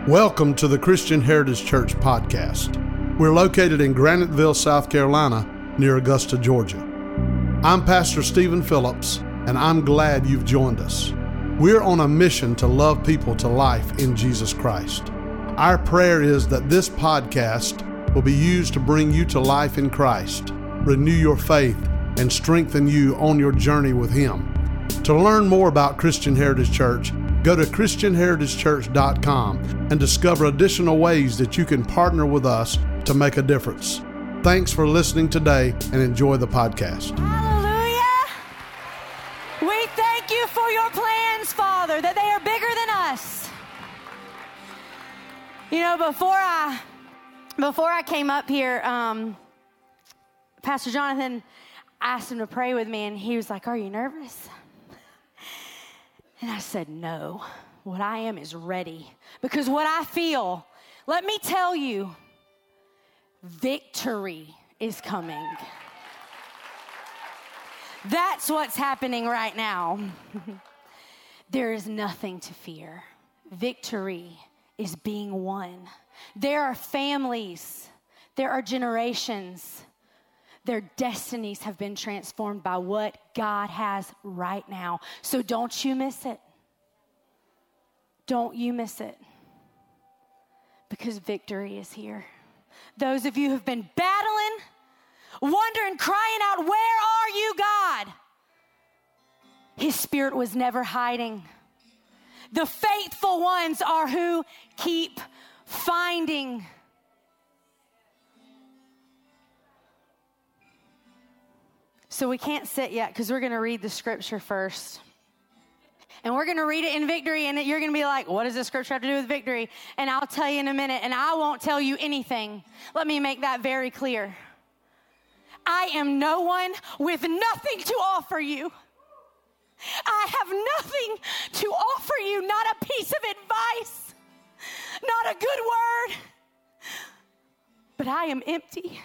Welcome to the Christian Heritage Church podcast. We're located in Graniteville, South Carolina, near Augusta, Georgia. I'm Pastor Stephen Phillips, and I'm glad you've joined us. We're on a mission to love people to life in Jesus Christ. Our prayer is that this podcast will be used to bring you to life in Christ, renew your faith, and strengthen you on your journey with Him. To learn more about Christian Heritage Church, go to ChristianHeritageChurch.com and discover additional ways that you can partner with us to make a difference. Thanks for listening today and enjoy the podcast. Hallelujah! We thank you for your plans, Father, that they are bigger than us. You know, before I came up here, Pastor Jonathan asked him to pray with me, and he was like, "Are you nervous?" And I said, "No, what I am is ready. Because what I feel, let me tell you, victory is coming." That's what's happening right now. There is nothing to fear. Victory is being won. There are families, there are generations. Their destinies have been transformed by what God has right now. So don't you miss it. Don't you miss it. Because victory is here. Those of you who've been battling, wondering, crying out, "Where are you, God?" His Spirit was never hiding. The faithful ones are who keep finding. So we can't sit yet because we're going to read the scripture first. And we're going to read it in victory, and you're going to be like, "What does this scripture have to do with victory?" And I'll tell you in a minute, and I won't tell you anything. Let me make that very clear. I am no one with nothing to offer you. I have nothing to offer you, not a piece of advice, not a good word, but I am empty.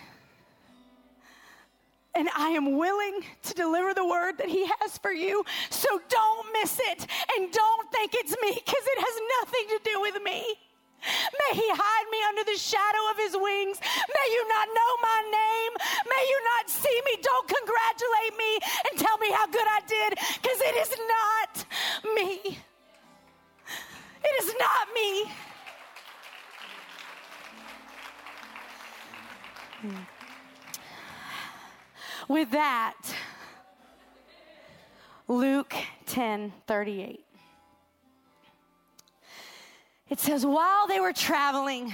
And I am willing to deliver the word that He has for you. So don't miss it. And don't think it's me, because it has nothing to do with me. May He hide me under the shadow of His wings. May you not know my name. May you not see me. Don't congratulate me and tell me how good I did, because it is not me. It is not me. With that, Luke 10:38. It says, while they were traveling,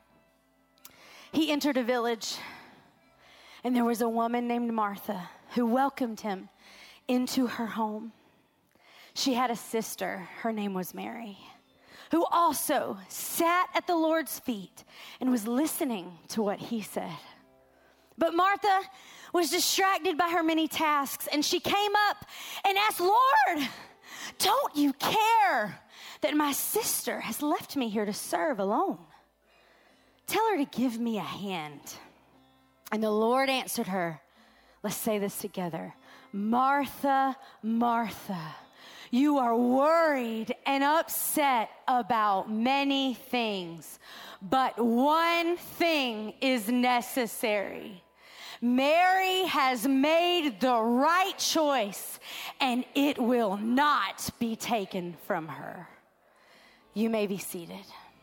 He entered a village, and there was a woman named Martha who welcomed Him into her home. She had a sister, her name was Mary, who also sat at the Lord's feet and was listening to what He said. But Martha was distracted by her many tasks, and she came up and asked, "Lord, don't you care that my sister has left me here to serve alone? Tell her to give me a hand." And the Lord answered her, let's say this together, "Martha, Martha, you are worried and upset about many things, but one thing is necessary. Mary has made the right choice, and it will not be taken from her." You may be seated.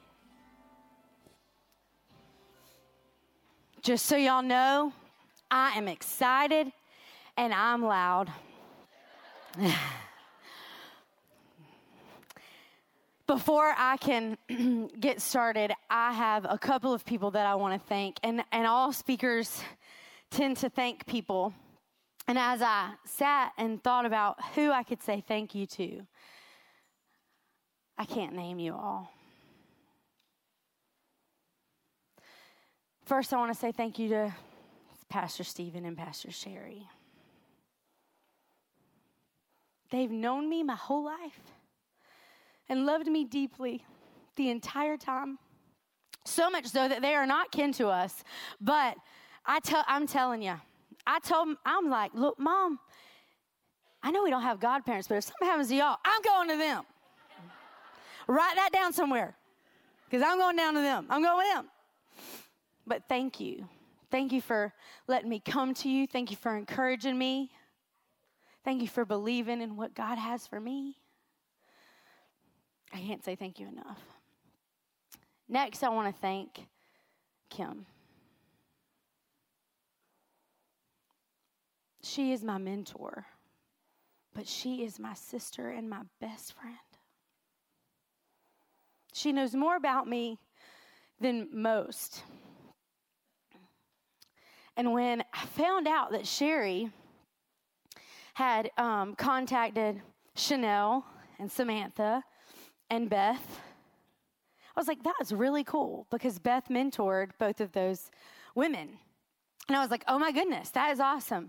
Just so y'all know, I am excited and I'm loud. Before I can get started, I have a couple of people that I want to thank, and all speakers tend to thank people. And as I sat and thought about who I could say thank you to, I can't name you all. First, I want to say thank you to Pastor Stephen and Pastor Sherry. They've known me my whole life and loved me deeply the entire time. So much so that they are not kin to us, but I'm telling you, I'm like, "Look, Mom, I know we don't have godparents, but if something happens to y'all, I'm going to them. Write that down somewhere." because I'm going down to them. I'm going with them. But thank you. Thank you for letting me come to you. Thank you for encouraging me. Thank you for believing in what God has for me. I can't say thank you enough. Next, I want to thank Kim. She is my mentor, but she is my sister and my best friend. She knows more about me than most. And when I found out that Sherry had contacted Chanel and Samantha and Beth, I was like, that is really cool, because Beth mentored both of those women. And I was like, oh my goodness, that is awesome.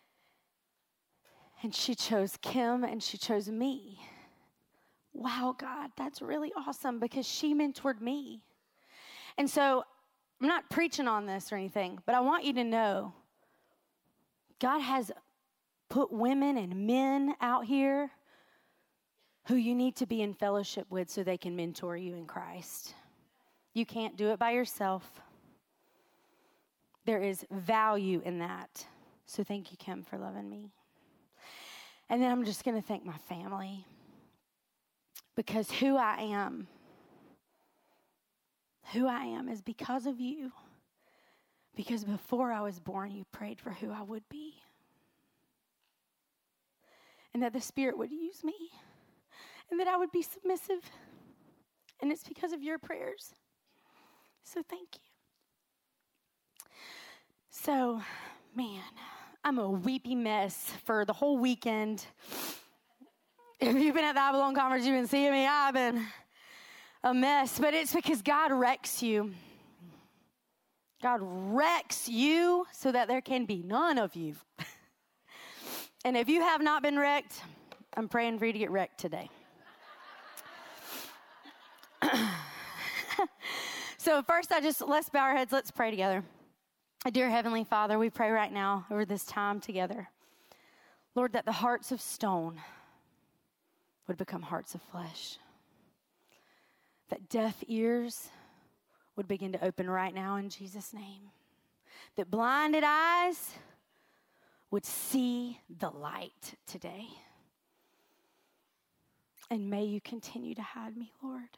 And she chose Kim and she chose me. Wow, God, that's really awesome, because she mentored me. And so I'm not preaching on this or anything, but I want you to know God has put women and men out here who you need to be in fellowship with so they can mentor you in Christ. You can't do it by yourself. There is value in that. So thank you, Kim, for loving me. And then I'm just going to thank my family, because who I am is because of you. Because before I was born, you prayed for who I would be. And that the Spirit would use me. And that I would be submissive. And it's because of your prayers. So thank you. So, man, I'm a weepy mess for the whole weekend. If you've been at the Babylon conference, you've been seeing me. I've been a mess. But it's because God wrecks you. God wrecks you so that there can be none of you. And if you have not been wrecked, I'm praying for you to get wrecked today. So first, let's bow our heads. Let's pray together. Dear Heavenly Father, we pray right now over this time together. Lord, that the hearts of stone would become hearts of flesh. That deaf ears would begin to open right now in Jesus' name. That blinded eyes would see the light today. And may you continue to hide me, Lord.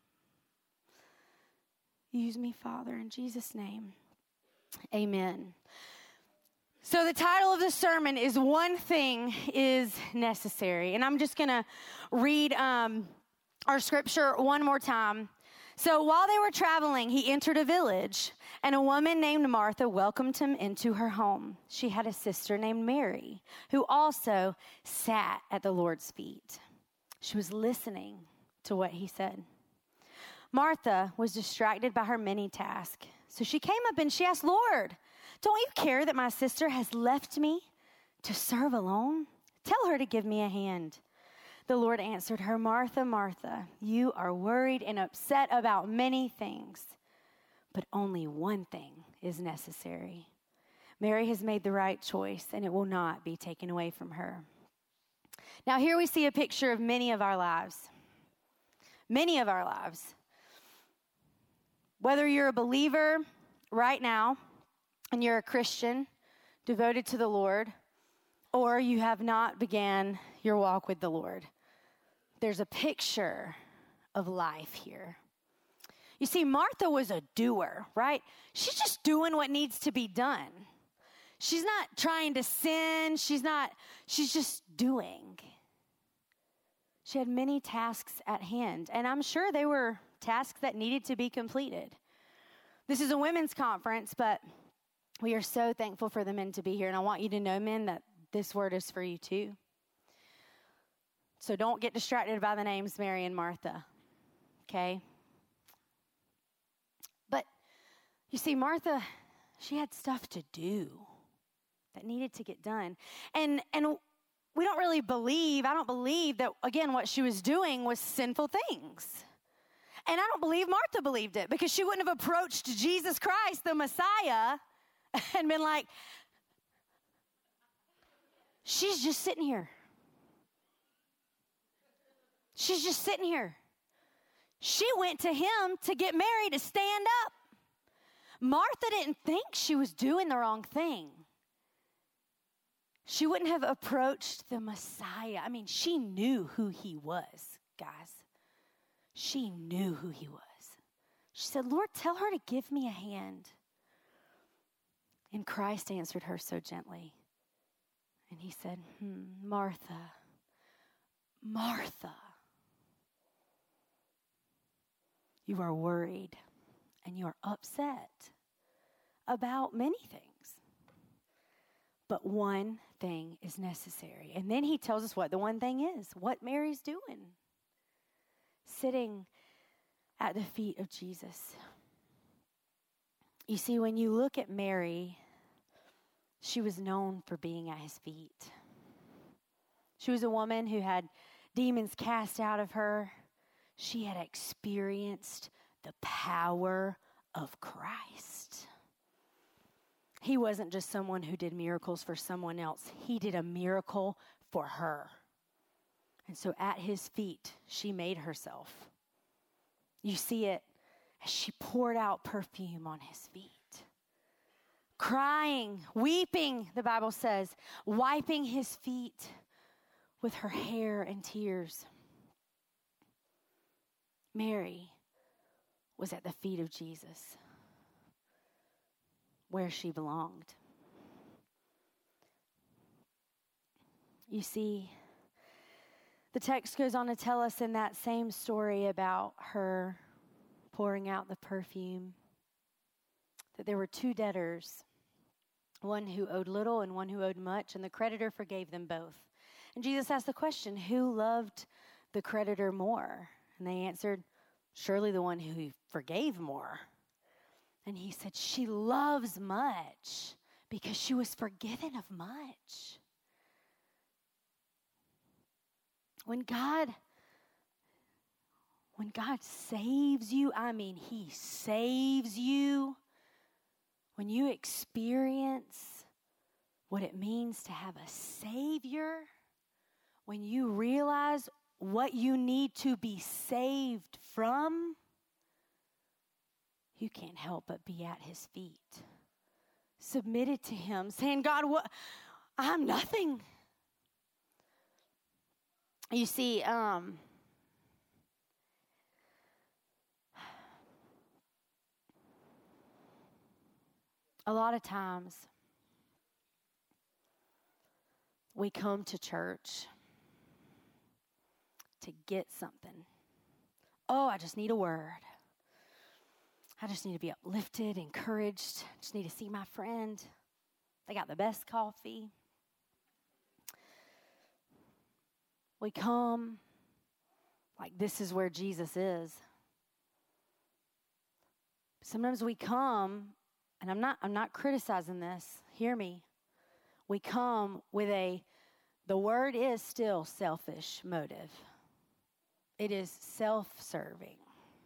Use me, Father, in Jesus' name. Amen. So the title of the sermon is One Thing is Necessary. And I'm just going to read our scripture one more time. So while they were traveling, he entered a village, and a woman named Martha welcomed him into her home. She had a sister named Mary, who also sat at the Lord's feet. She was listening to what he said. Martha was distracted by her many tasks. So she came up and she asked, Lord, don't you care that my sister has left me to serve alone? Tell her to give me a hand. The Lord answered her, Martha, Martha, you are worried and upset about many things, but only one thing is necessary. Mary has made the right choice, and it will not be taken away from her. Now here we see a picture of many of our lives. Many of our lives. Whether you're a believer right now and you're a Christian devoted to the Lord, or you have not began your walk with the Lord, there's a picture of life here. You see, Martha was a doer, right? She's just doing what needs to be done. She's not trying to sin. She's just doing. She had many tasks at hand, and I'm sure they were tasks that needed to be completed. This is a women's conference, but we are so thankful for the men to be here, and I want you to know, men, that this word is for you too. So don't get distracted by the names Mary and Martha, okay? But you see, Martha, she had stuff to do that needed to get done. And we don't really believe, I don't believe that, again, what she was doing was sinful things. And I don't believe Martha believed it, because she wouldn't have approached Jesus Christ, the Messiah, and been like, she's just sitting here. She's just sitting here. She went to him to get Mary to stand up. Martha didn't think she was doing the wrong thing. She wouldn't have approached the Messiah. I mean, she knew who he was, guys. She knew who he was. She said, Lord, tell her to give me a hand. And Christ answered her so gently. And he said, Martha, Martha, you are worried and you are upset about many things. But one thing is necessary. And then he tells us what the one thing is, what Mary's doing. Sitting at the feet of Jesus. You see, when you look at Mary, she was known for being at his feet. She was a woman who had demons cast out of her. She had experienced the power of Christ. He wasn't just someone who did miracles for someone else. He did a miracle for her. And so at his feet, she made herself. You see it as she poured out perfume on his feet. Crying, weeping, the Bible says, wiping his feet with her hair and tears. Mary was at the feet of Jesus, where she belonged. You see, the text goes on to tell us in that same story about her pouring out the perfume that there were two debtors, one who owed little and one who owed much, and the creditor forgave them both. And Jesus asked the question, who loved the creditor more? And they answered, surely the one who forgave more. And he said, she loves much because she was forgiven of much. When God saves you, I mean, he saves you. When you experience what it means to have a Savior, when you realize what you need to be saved from, you can't help but be at his feet, submitted to him, saying, God, what? I'm nothing. You see, a lot of times we come to church to get something. Oh, I just need a word. I just need to be uplifted, encouraged. I just need to see my friend. They got the best coffee. We come like this is where Jesus is. Sometimes we come, and I'm not criticizing this. Hear me. We come with the word is still selfish motive. It is self-serving.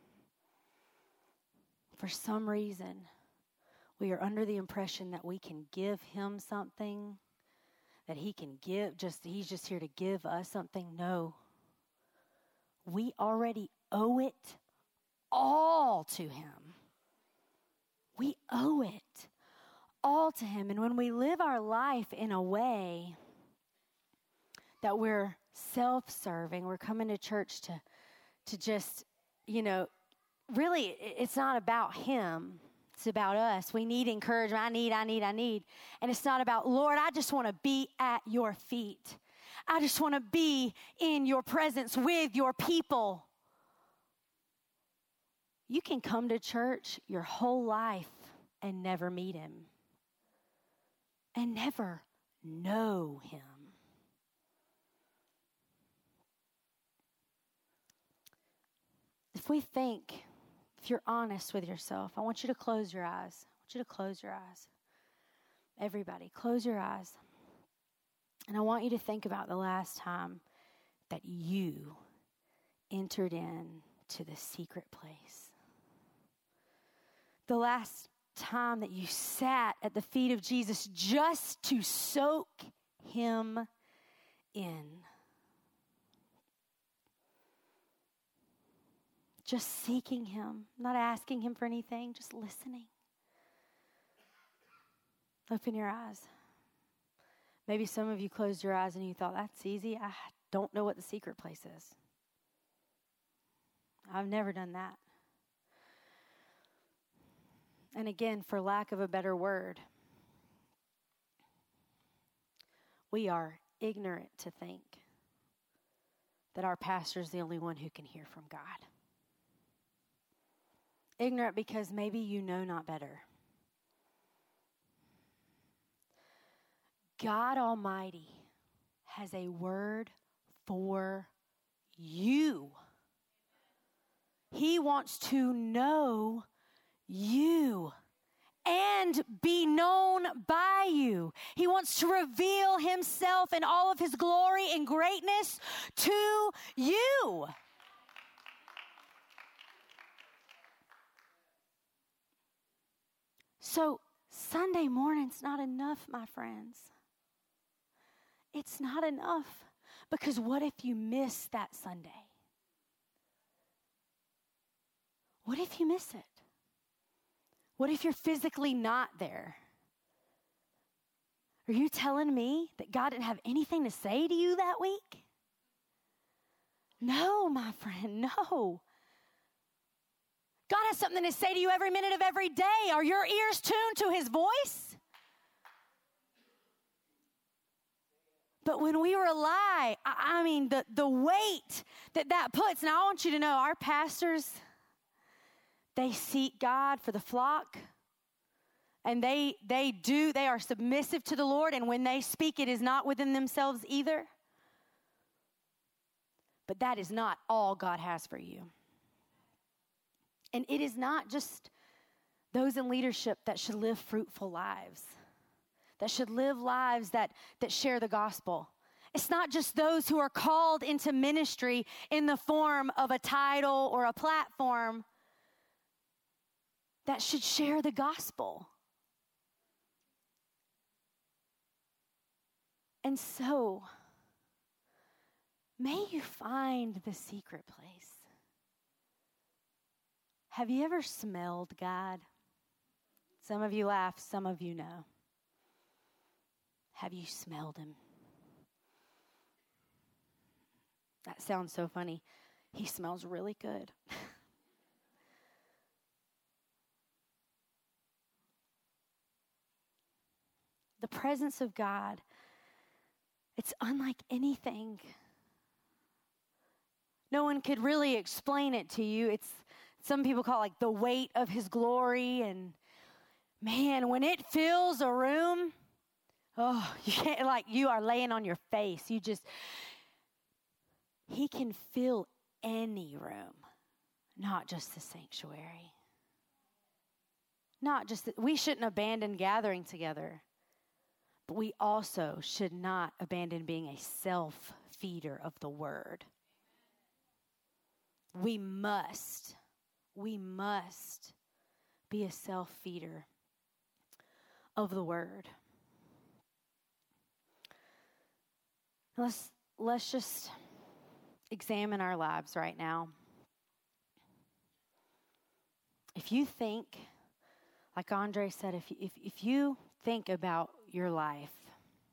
For some reason, we are under the impression that we can give him something, that he can give, he's just here to give us something. No. We already owe it all to him. We owe it all to him. And when we live our life in a way that we're self-serving, we're coming to church to just, really, it's not about him. It's about us. We need encouragement. I need. And it's not about, Lord, I just want to be at your feet. I just want to be in your presence with your people. You can come to church your whole life and never meet him. And never know him. If you're honest with yourself, I want you to close your eyes. I want you to close your eyes. Everybody, close your eyes. And I want you to think about the last time that you entered into the secret place. The last time that you sat at the feet of Jesus just to soak him in. just seeking him, not asking him for anything, just listening. Open your eyes. Maybe some of you closed your eyes and you thought, that's easy. I don't know what the secret place is. I've never done that. And again, for lack of a better word, we are ignorant to think that our pastor is the only one who can hear from God. Ignorant because maybe you know not better. God Almighty has a word for you. He wants to know you and be known by you. He wants to reveal himself in all of his glory and greatness to you. So Sunday morning's not enough, my friends. It's not enough, because what if you miss that Sunday? What if you miss it? What if you're physically not there? Are you telling me that God didn't have anything to say to you that week? No, my friend, no. God has something to say to you every minute of every day. Are your ears tuned to his voice? But when we rely, the weight that puts, and I want you to know, our pastors, they seek God for the flock, and they are submissive to the Lord, and when they speak, it is not within themselves either. But that is not all God has for you. And it is not just those in leadership that should live fruitful lives, that should live lives that share the gospel. It's not just those who are called into ministry in the form of a title or a platform that should share the gospel. And so, may you find the secret place. Have you ever smelled God? Some of you laugh, some of you know. Have you smelled him? That sounds so funny. He smells really good. The presence of God, it's unlike anything. No one could really explain it to you. Some people call it like the weight of his glory. And man, when it fills a room, you can't, like, you are laying on your face. He can fill any room, not just the sanctuary. We shouldn't abandon gathering together, but we also should not abandon being a self-feeder of the word. We must be a self-feeder of the word. Let's just examine our lives right now. If you think, like Andre said, if you think about your life,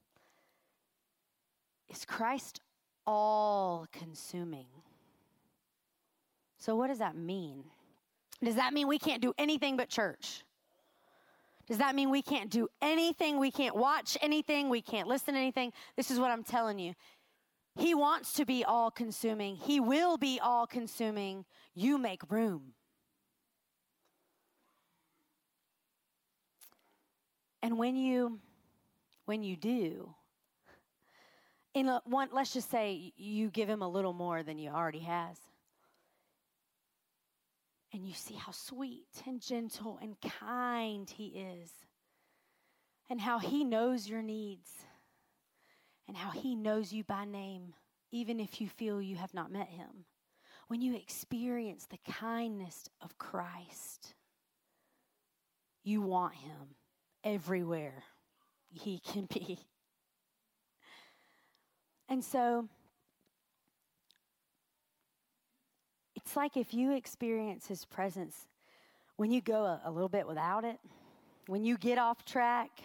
is Christ all-consuming? So what does that mean? Does that mean we can't do anything but church? Does that mean we can't do anything? We can't watch anything? We can't listen to anything? This is what I'm telling you. He wants to be all-consuming. He will be all-consuming. You make room. And when you do, let's just say you give him a little more than you already has. And you see how sweet and gentle and kind he is. And how he knows your needs. And how he knows you by name, even if you feel you have not met him. When you experience the kindness of Christ, you want him everywhere he can be. And so, it's like if you experience his presence when you go a little bit without it, when you get off track,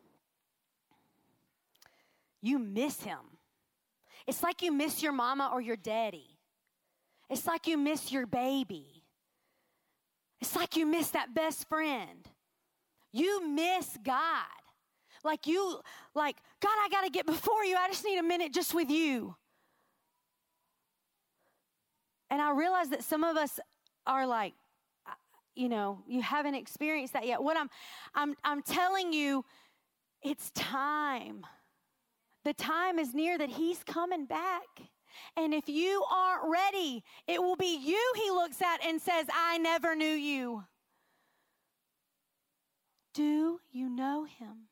you miss him. It's like you miss your mama or your daddy. It's like you miss your baby. It's like you miss that best friend. You miss God. God, I got to get before you. I just need a minute just with you. And I realize that some of us are like, you haven't experienced that yet. What I'm telling you, it's time. The time is near that he's coming back. And if you aren't ready, it will be you he looks at and says, I never knew you. Do you know him?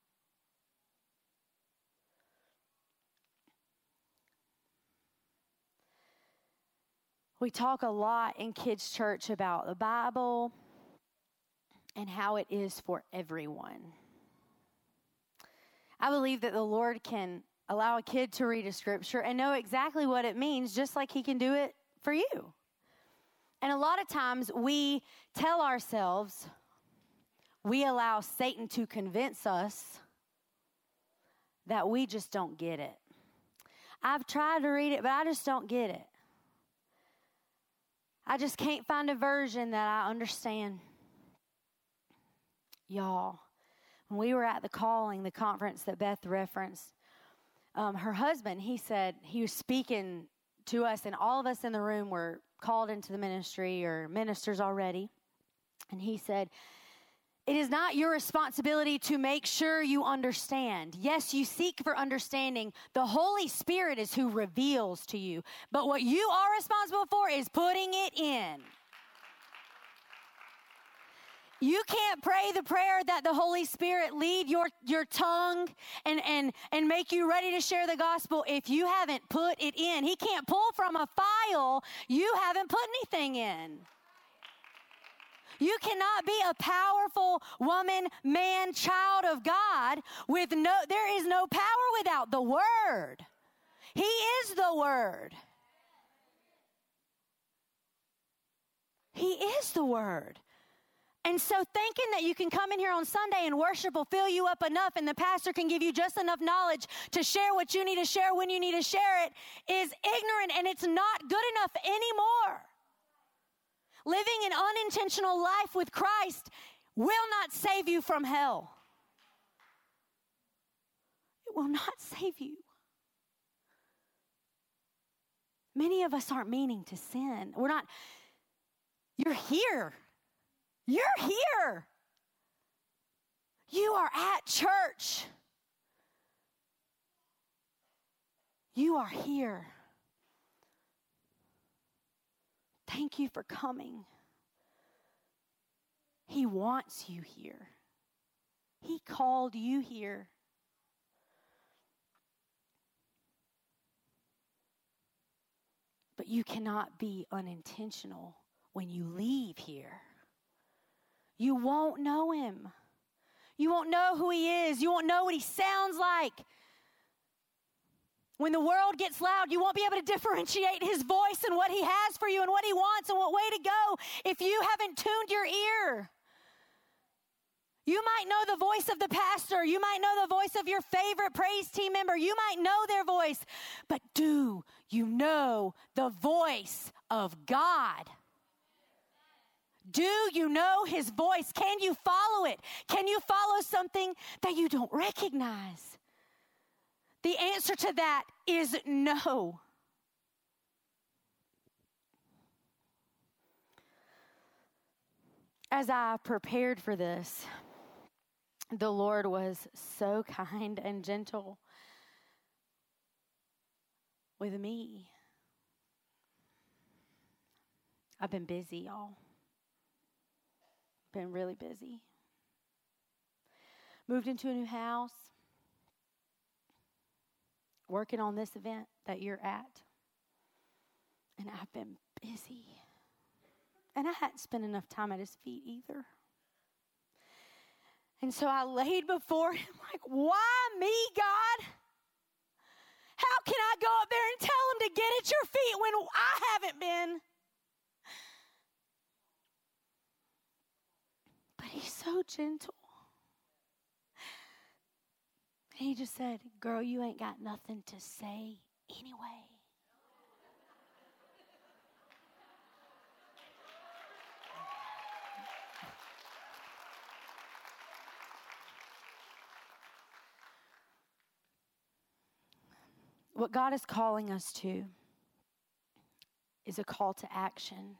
We talk a lot in kids' church about the Bible and how it is for everyone. I believe that the Lord can allow a kid to read a scripture and know exactly what it means, just like he can do it for you. And a lot of times we tell ourselves, we allow Satan to convince us that we just don't get it. I've tried to read it, but I just don't get it. I just can't find a version that I understand. Y'all, when we were at the Calling, the conference that Beth referenced, her husband, he said, he was speaking to us, and all of us in the room were called into the ministry or ministers already. And he said, it is not your responsibility to make sure you understand. Yes, you seek for understanding. The Holy Spirit is who reveals to you. But what you are responsible for is putting it in. You can't pray the prayer that the Holy Spirit lead your tongue and make you ready to share the gospel if you haven't put it in. He can't pull from a file you haven't put anything in. You cannot be a powerful woman, man, child of God there is no power without the Word. He is the Word. He is the Word. And so thinking that you can come in here on Sunday and worship will fill you up enough and the pastor can give you just enough knowledge to share what you need to share when you need to share it is ignorant, and it's not good enough anymore. Living an unintentional life with Christ will not save you from hell. It will not save you. Many of us aren't meaning to sin. You're here. You're here. You are at church. You are here. Thank you for coming. He wants you here. He called you here. But you cannot be unintentional when you leave here. You won't know him. You won't know who he is. You won't know what he sounds like. When the world gets loud, you won't be able to differentiate his voice and what he has for you and what he wants and what way to go if you haven't tuned your ear. You might know the voice of the pastor. You might know the voice of your favorite praise team member. You might know their voice. But do you know the voice of God? Do you know his voice? Can you follow it? Can you follow something that you don't recognize? The answer to that is no. As I prepared for this, the Lord was so kind and gentle with me. I've been busy, y'all. Been really busy. Moved into a new house. Working on this event that you're at. And I've been busy. And I hadn't spent enough time at his feet either. And so I laid before him like, why me, God? How can I go up there and tell him to get at your feet when I haven't been? He's so gentle. And he just said, girl, you ain't got nothing to say anyway. What God is calling us to is a call to action.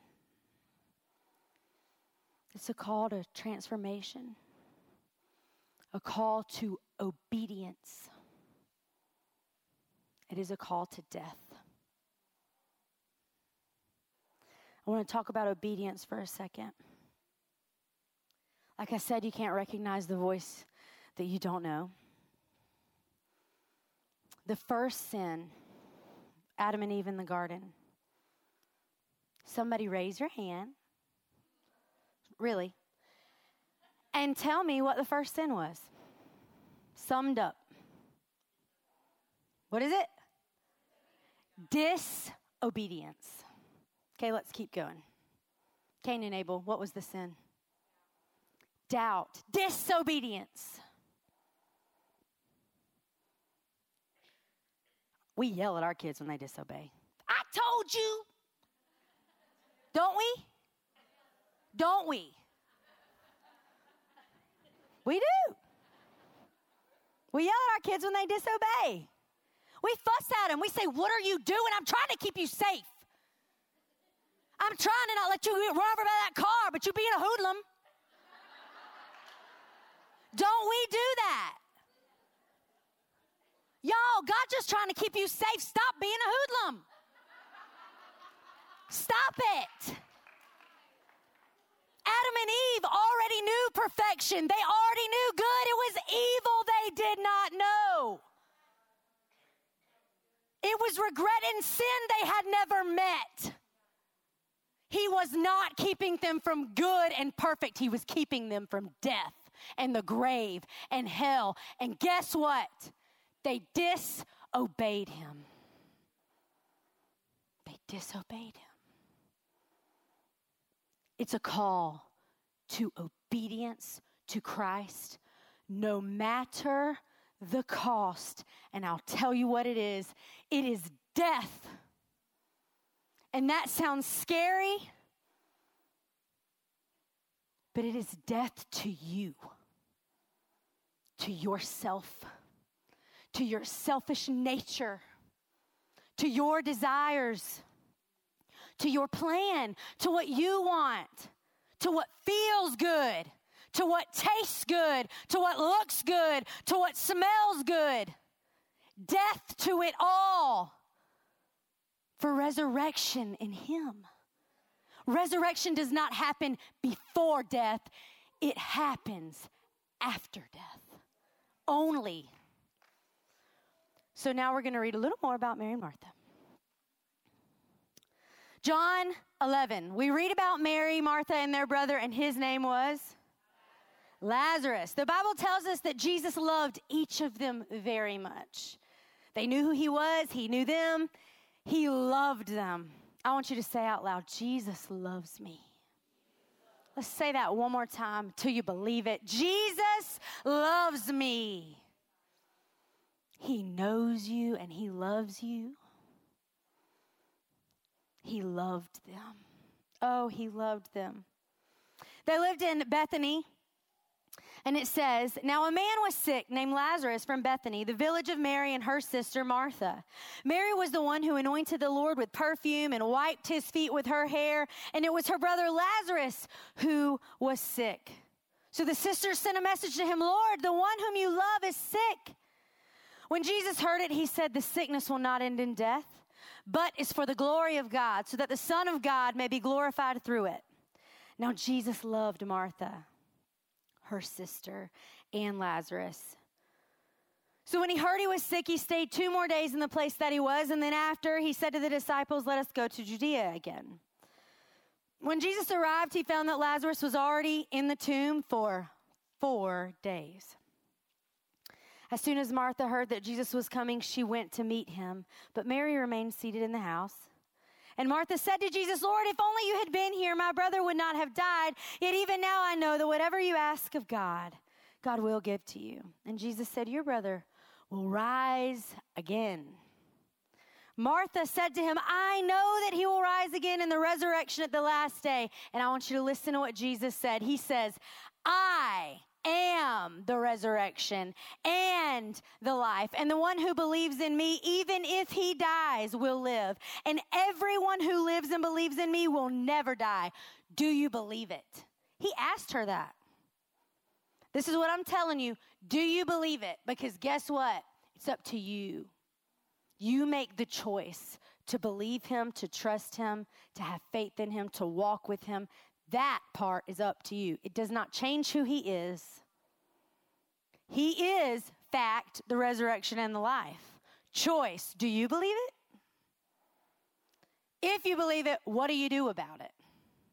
It's a call to transformation, a call to obedience. It is a call to death. I want to talk about obedience for a second. Like I said, you can't recognize the voice that you don't know. The first sin, Adam and Eve in the garden. Somebody raise your hand. Really. And tell me what the first sin was. Summed up. What is it? Disobedience. Okay, let's keep going. Cain and Abel, what was the sin? Doubt. Disobedience. We yell at our kids when they disobey. I told you. Don't we? Don't we? We do. We yell at our kids when they disobey. We fuss at them. We say, what are you doing? I'm trying to keep you safe. I'm trying to not let you run over by that car, but you being a hoodlum. Don't we do that? Y'all, God's just trying to keep you safe. Stop being a hoodlum. Stop it. Adam and Eve already knew perfection. They already knew good. It was evil they did not know. It was regret and sin they had never met. He was not keeping them from good and perfect. He was keeping them from death and the grave and hell. And guess what? They disobeyed him. They disobeyed him. It's a call to obedience to Christ, no matter the cost. And I'll tell you what it is. It is death. And that sounds scary, but it is death to you, to yourself, to your selfish nature, to your desires, to your plan, to what you want, to what feels good, to what tastes good, to what looks good, to what smells good. Death to it all for resurrection in him. Resurrection does not happen before death. It happens after death. Only. So now we're going to read a little more about Mary and Martha. John 11. We read about Mary, Martha, and their brother, and his name was Lazarus. The Bible tells us that Jesus loved each of them very much. They knew who he was. He knew them. He loved them. I want you to say out loud, Jesus loves me. Let's say that one more time till you believe it. Jesus loves me. He knows you and he loves you. He loved them. Oh, he loved them. They lived in Bethany. And it says, now a man was sick named Lazarus from Bethany, the village of Mary and her sister Martha. Mary was the one who anointed the Lord with perfume and wiped his feet with her hair. And it was her brother Lazarus who was sick. So the sisters sent a message to him, Lord, the one whom you love is sick. When Jesus heard it, he said, the sickness will not end in death, but is for the glory of God, so that the Son of God may be glorified through it. Now Jesus loved Martha, her sister, and Lazarus. So when he heard he was sick, he stayed 2 more days in the place that he was. And then after, he said to the disciples, let us go to Judea again. When Jesus arrived, he found that Lazarus was already in the tomb for 4 days. As soon as Martha heard that Jesus was coming, she went to meet him. But Mary remained seated in the house. And Martha said to Jesus, Lord, if only you had been here, my brother would not have died. Yet even now I know that whatever you ask of God, God will give to you. And Jesus said, your brother will rise again. Martha said to him, I know that he will rise again in the resurrection at the last day. And I want you to listen to what Jesus said. He says, I am the resurrection and the life. And the one who believes in me, even if he dies, will live. And everyone who lives and believes in me will never die. Do you believe it? He asked her that. This is what I'm telling you. Do you believe it? Because guess what? It's up to you. You make the choice to believe him, to trust him, to have faith in him, to walk with him. That part is up to you. It does not change who he is. He is, fact, the resurrection and the life. Choice. Do you believe it? If you believe it, what do you do about it?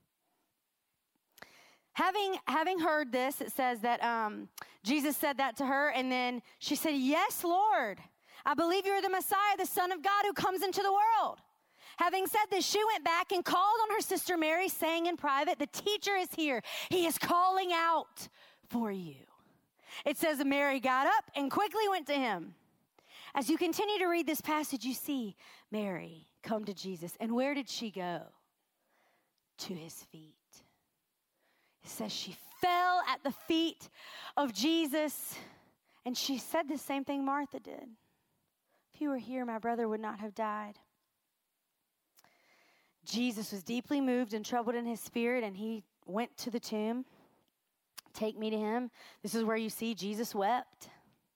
Having heard this, it says that Jesus said that to her, and then she said, yes, Lord, I believe you're the Messiah, the Son of God who comes into the world. Having said this, she went back and called on her sister Mary, saying in private, the teacher is here. He is calling out for you. It says that Mary got up and quickly went to him. As you continue to read this passage, you see Mary come to Jesus. And where did she go? To his feet. It says she fell at the feet of Jesus, and she said the same thing Martha did. If you were here, my brother would not have died. Jesus was deeply moved and troubled in his spirit, and he went to the tomb. Take me to him. This is where you see Jesus wept.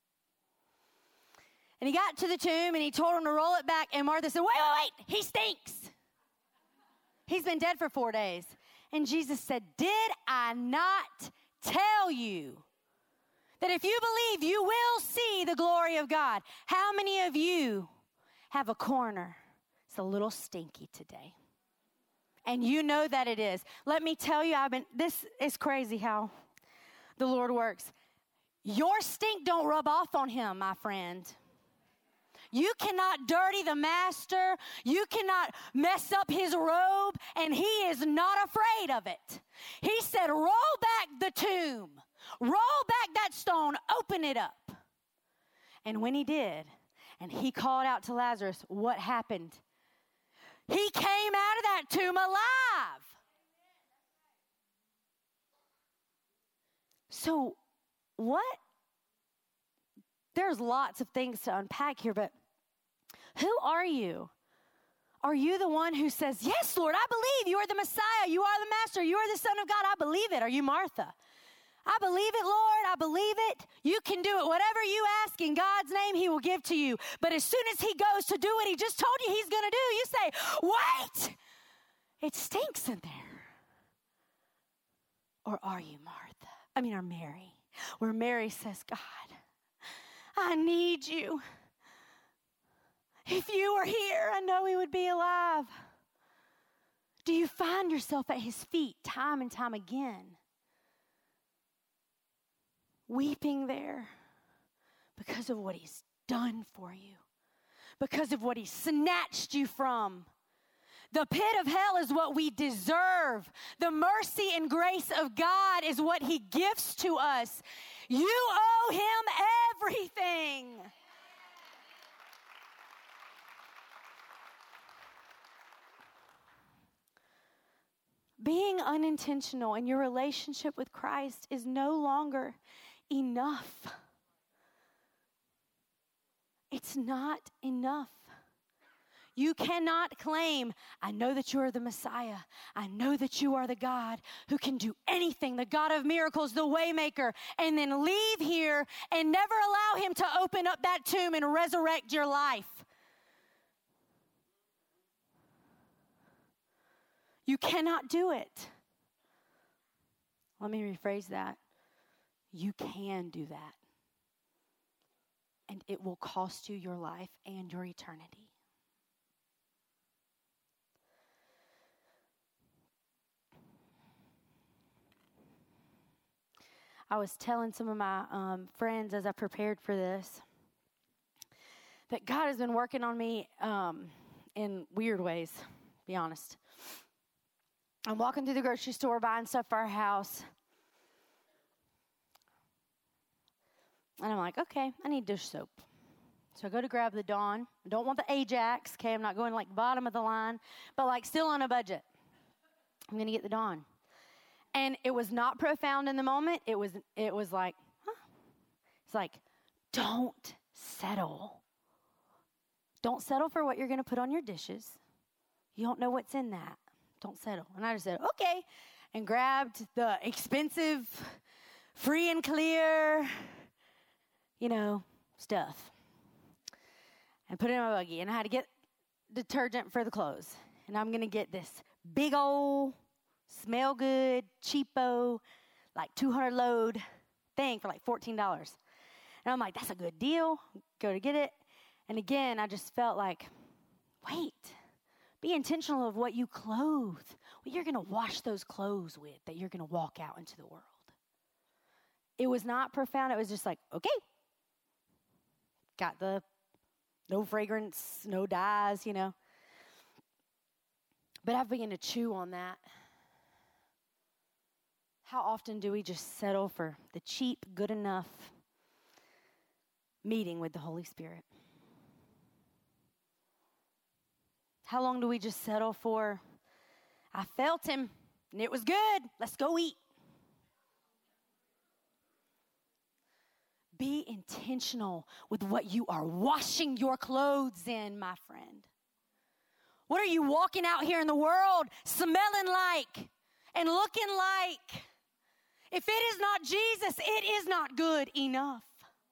And he got to the tomb, and he told him to roll it back, and Martha said, wait, he stinks. He's been dead for 4 days. And Jesus said, did I not tell you that if you believe, you will see the glory of God? How many of you have a corner? It's a little stinky today. And you know that it is. Let me tell you, this is crazy how the Lord works. Your stink don't rub off on him, my friend. You cannot dirty the master. You cannot mess up his robe, and he is not afraid of it. He said, roll back the tomb. Roll back that stone. Open it up. And when he did, and he called out to Lazarus, what happened? He came out of that tomb alive. So what? There's lots of things to unpack here, but who are you? Are you the one who says, yes, Lord, I believe you are the Messiah. You are the Master. You are the Son of God. I believe it. Are you Martha? I believe it, Lord. I believe it. You can do it. Whatever you ask in God's name, he will give to you. But as soon as he goes to do what he just told you he's going to do, you say, wait, it stinks in there. Or are you or Mary? Where Mary says, God, I need you. If you were here, I know he would be alive. Do you find yourself at his feet time and time again? Weeping there because of what he's done for you, because of what he snatched you from. The pit of hell is what we deserve. The mercy and grace of God is what he gives to us. You owe him everything. Being unintentional in your relationship with Christ is no longer enough. It's not enough. You cannot claim, I know that you are the Messiah. I know that you are the God who can do anything, the God of miracles, the waymaker, and then leave here and never allow him to open up that tomb and resurrect your life. You cannot do it. Let me rephrase that. You can do that. And it will cost you your life and your eternity. I was telling some of my friends as I prepared for this that God has been working on me in weird ways be honest. I'm walking through the grocery store buying stuff for our house. And I'm like, okay, I need dish soap. So I go to grab the Dawn. I don't want the Ajax, okay? I'm not going like bottom of the line, but like still on a budget. I'm going to get the Dawn. And it was not profound in the moment. It was like, huh? It's like, don't settle. Don't settle for what you're going to put on your dishes. You don't know what's in that. Don't settle. And I just said, okay, and grabbed the expensive, free and clear, stuff. And put it in my buggy. And I had to get detergent for the clothes. And I'm going to get this big old, smell good, cheapo, like 200 load thing for like $14. And I'm like, that's a good deal. Go to get it. And again, I just felt like, wait, be intentional of what you clothe, what you're going to wash those clothes with, that you're going to walk out into the world. It was not profound. It was just like, okay. Got the no fragrance, no dyes, But I've begun to chew on that. How often do we just settle for the cheap, good enough meeting with the Holy Spirit? How long do we just settle for, I felt him and it was good, let's go eat? Be intentional with what you are washing your clothes in, my friend. What are you walking out here in the world smelling like and looking like? If it is not Jesus, it is not good enough.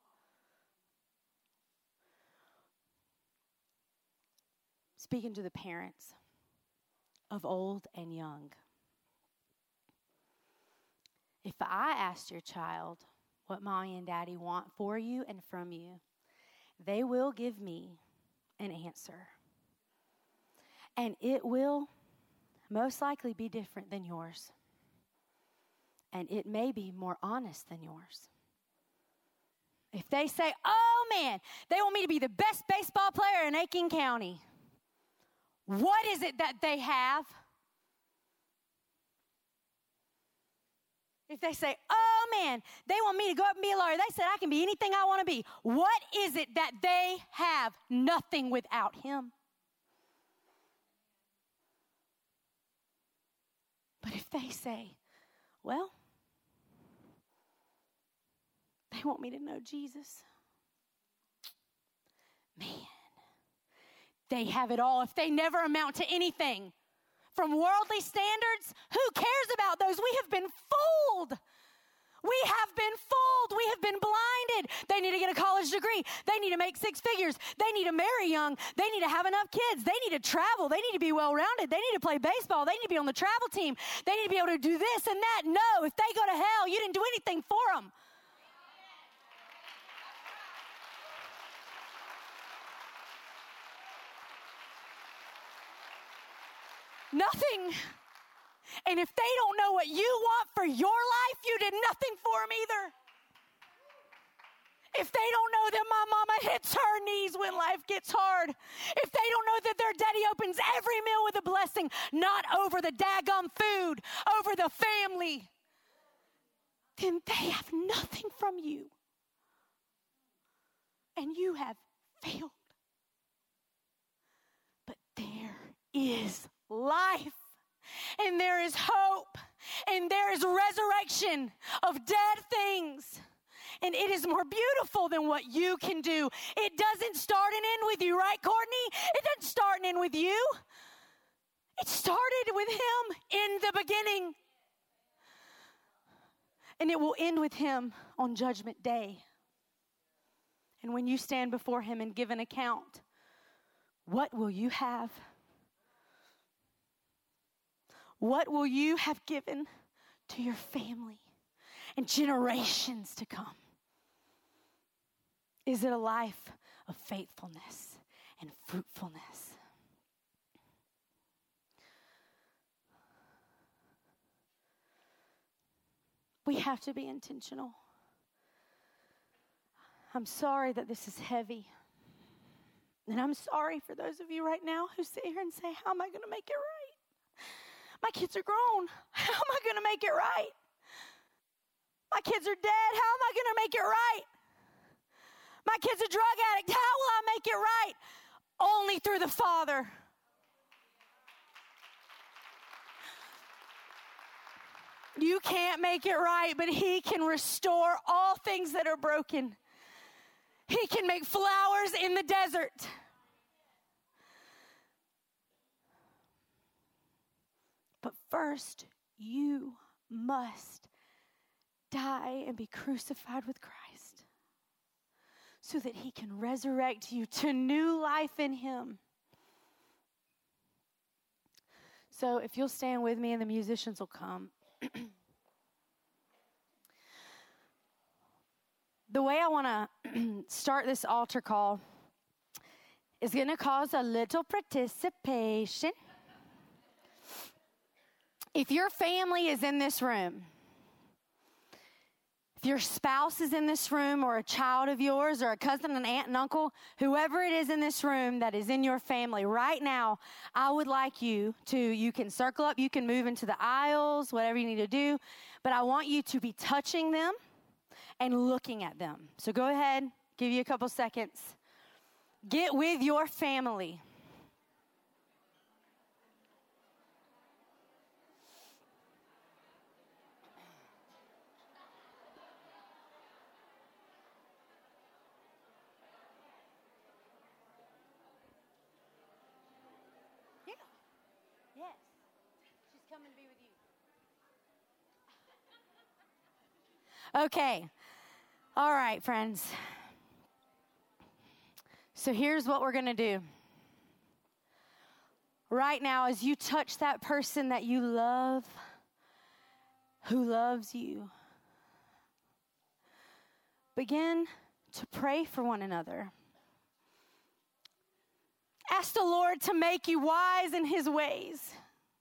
Speaking to the parents of old and young. If I asked your child what mommy and daddy want for you and from you, they will give me an answer. And it will most likely be different than yours. And it may be more honest than yours. If they say, oh man, they want me to be the best baseball player in Aiken County, what is it that they have? If they say, oh man, they want me to go up and be a lawyer. They said I can be anything I want to be. What is it that they have? Nothing without him. But if they say, well, they want me to know Jesus. Man, they have it all if they never amount to anything. From worldly standards, who cares about those? We have been fooled. We have been fooled. We have been blinded. They need to get a college degree. They need to make 6 figures. They need to marry young. They need to have enough kids. They need to travel. They need to be well-rounded. They need to play baseball. They need to be on the travel team. They need to be able to do this and that. No, if they go to hell, you didn't do anything for them. Nothing. And if they don't know what you want for your life, you did nothing for them either. If they don't know that my mama hits her knees when life gets hard, if they don't know that their daddy opens every meal with a blessing, not over the daggum food, over the family, then they have nothing from you. And you have failed. But there is life, and there is hope, and there is resurrection of dead things, and it is more beautiful than what you can do. It doesn't start and end with you, right, Courtney? It doesn't start and end with you. It started with him in the beginning, and it will end with him on Judgment Day. And when you stand before him and give an account, what will you have? What will you have given to your family and generations to come? Is it a life of faithfulness and fruitfulness? We have to be intentional. I'm sorry that this is heavy. And I'm sorry for those of you right now who sit here and say, how am I going to make it right? My kids are grown. How am I going to make it right? My kids are dead. How am I going to make it right? My kid's a drug addict. How will I make it right? Only through the Father. You can't make it right, but He can restore all things that are broken. He can make flowers in the desert. But first, you must die and be crucified with Christ so that He can resurrect you to new life in Him. So if you'll stand with me and the musicians will come. The way I want to start this altar call is going to cause a little participation. If your family is in this room, if your spouse is in this room, or a child of yours, or a cousin, an aunt, and uncle, whoever it is in this room that is in your family, right now, I would like you can circle up, you can move into the aisles, whatever you need to do, but I want you to be touching them and looking at them. So go ahead, give you a couple seconds. Get with your family. Yes. She's coming to be with you. Okay. All right, friends. So here's what we're going to do. Right now, as you touch that person that you love, who loves you, begin to pray for one another. Ask the Lord to make you wise in His ways.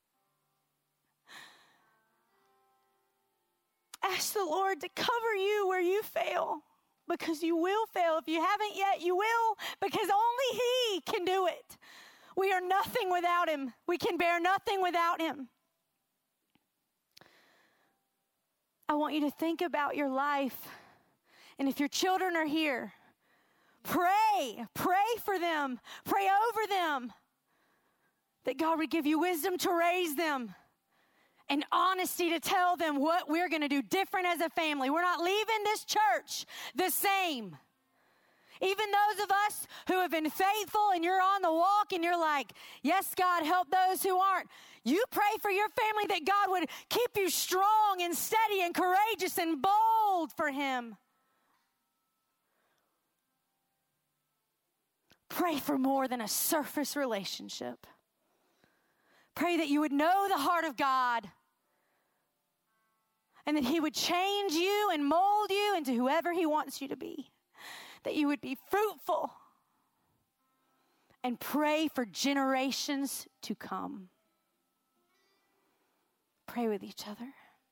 Ask the Lord to cover you where you fail, because you will fail. If you haven't yet, you will, because only He can do it. We are nothing without Him. We can bear nothing without Him. I want you to think about your life. And if your children are here, pray for them, pray over them, that God would give you wisdom to raise them and honesty to tell them what we're going to do different as a family. We're not leaving this church the same. Even those of us who have been faithful and you're on the walk and you're like, yes, God, help those who aren't. You pray for your family that God would keep you strong and steady and courageous and bold for Him. Pray for more than a surface relationship. Pray that you would know the heart of God and that He would change you and mold you into whoever He wants you to be. That you would be fruitful. And pray for generations to come. Pray with each other.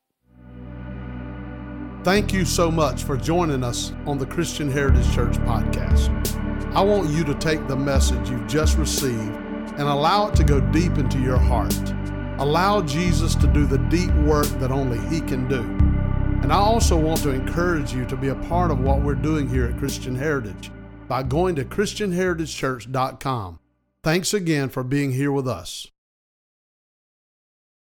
Thank you so much for joining us on the Christian Heritage Church podcast. I want you to take the message you've just received and allow it to go deep into your heart. Allow Jesus to do the deep work that only He can do. And I also want to encourage you to be a part of what we're doing here at Christian Heritage by going to ChristianHeritageChurch.com. Thanks again for being here with us.